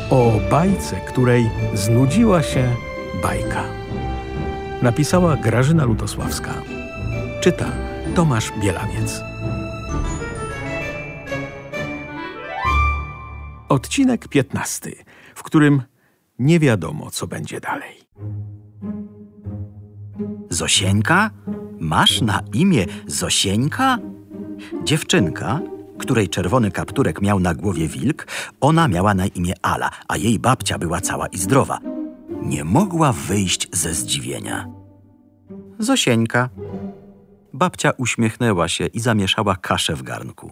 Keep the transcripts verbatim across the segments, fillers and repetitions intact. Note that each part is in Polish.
O bajce, której znudziła się bajka. Napisała Grażyna Lutosławska. Czyta Tomasz Bielawiec. Odcinek piętnasty, w którym nie wiadomo, co będzie dalej. Zosieńka? Masz na imię Zosieńka? Dziewczynka, której czerwony kapturek miał na głowie wilk, ona miała na imię Ala, a jej babcia była cała i zdrowa. Nie mogła wyjść ze zdziwienia. Zosieńka. Babcia uśmiechnęła się i zamieszała kaszę w garnku.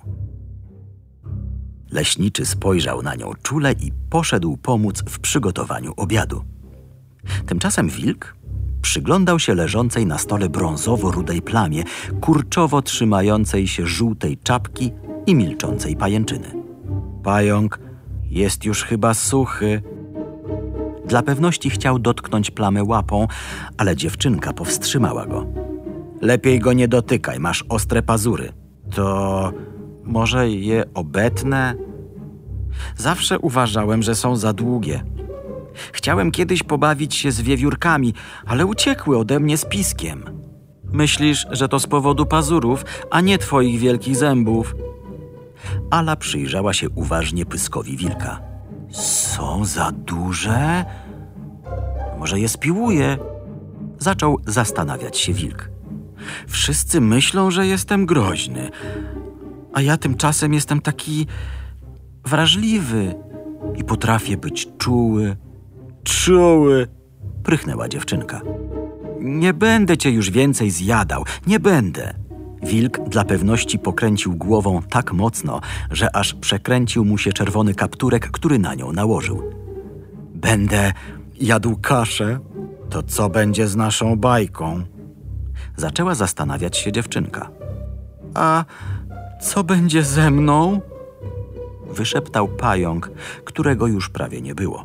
Leśniczy spojrzał na nią czule i poszedł pomóc w przygotowaniu obiadu. Tymczasem wilk przyglądał się leżącej na stole brązowo-rudej plamie, kurczowo trzymającej się żółtej czapki i milczącej pajęczyny. Pająk jest już chyba suchy. Dla pewności chciał dotknąć plamę łapą, ale dziewczynka powstrzymała go. Lepiej go nie dotykaj, masz ostre pazury. To może je obetnę? Zawsze uważałem, że są za długie. Chciałem kiedyś pobawić się z wiewiórkami, ale uciekły ode mnie z piskiem. Myślisz, że to z powodu pazurów, a nie twoich wielkich zębów? Ala przyjrzała się uważnie pyskowi wilka. Są za duże? Może je spiłuję? Zaczął zastanawiać się wilk. Wszyscy myślą, że jestem groźny, a ja tymczasem jestem taki wrażliwy i potrafię być czuły. Czuły! Prychnęła dziewczynka. Nie będę cię już więcej zjadał, nie będę. Wilk dla pewności pokręcił głową tak mocno, że aż przekręcił mu się czerwony kapturek, który na nią nałożył. Będę jadł kaszę? To co będzie z naszą bajką? Zaczęła zastanawiać się dziewczynka. A co będzie ze mną? Wyszeptał pająk, którego już prawie nie było.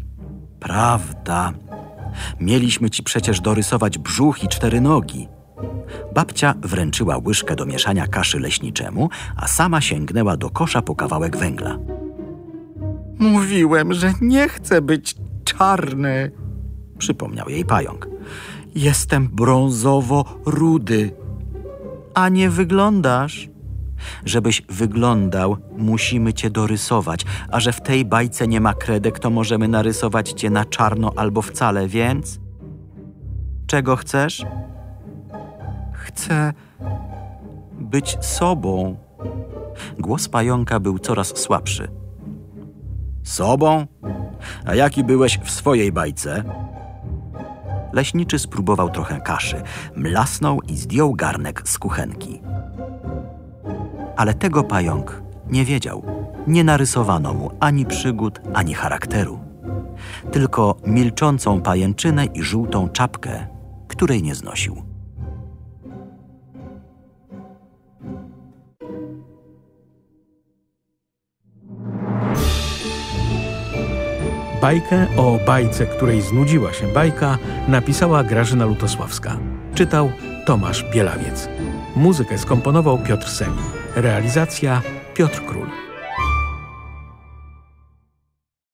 Prawda. Mieliśmy ci przecież dorysować brzuch i cztery nogi. Babcia wręczyła łyżkę do mieszania kaszy leśniczemu, a sama sięgnęła do kosza po kawałek węgla. Mówiłem, że nie chcę być czarny, przypomniał jej pająk. Jestem brązowo-rudy. A nie wyglądasz. Żebyś wyglądał, musimy cię dorysować, a że w tej bajce nie ma kredek, to możemy narysować cię na czarno albo wcale, więc... Czego chcesz? Chcę być sobą. Głos pająka był coraz słabszy. Sobą? A jaki byłeś w swojej bajce? Leśniczy spróbował trochę kaszy, mlasnął i zdjął garnek z kuchenki. Ale tego pająk nie wiedział. Nie narysowano mu ani przygód, ani charakteru. Tylko milczącą pajęczynę i żółtą czapkę, której nie znosił. Bajkę o bajce, której znudziła się bajka, napisała Grażyna Lutosławska. Czytał Tomasz Bielawiec. Muzykę skomponował Piotr Semin. Realizacja Piotr Król.